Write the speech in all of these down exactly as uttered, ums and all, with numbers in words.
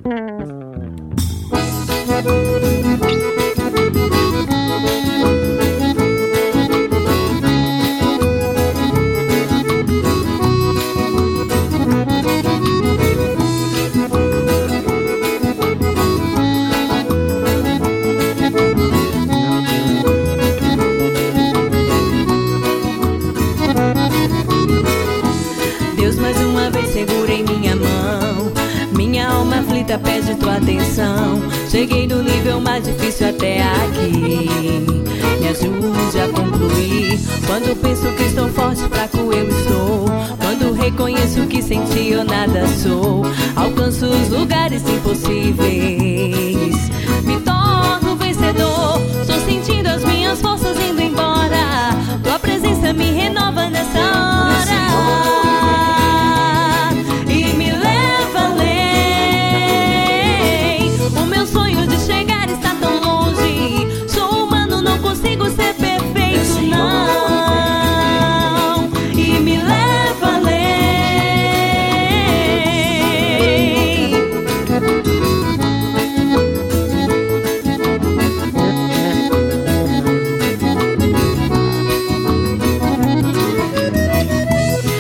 Deus, mais uma vez segura em minha mão. Minha alma aflita pede tua atenção. Cheguei no nível mais difícil até aqui. Me ajude a concluir. Quando penso que estou forte, fraco eu estou. Quando reconheço que sem ti eu nada sou. Alcanço os lugares impossíveis. Me torno vencedor. Estou sentindo as minhas forças indo embora. Tua presença me renova nessa hora.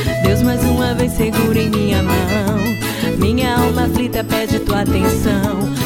Segura em minha mão. Minha alma aflita pede tua atenção.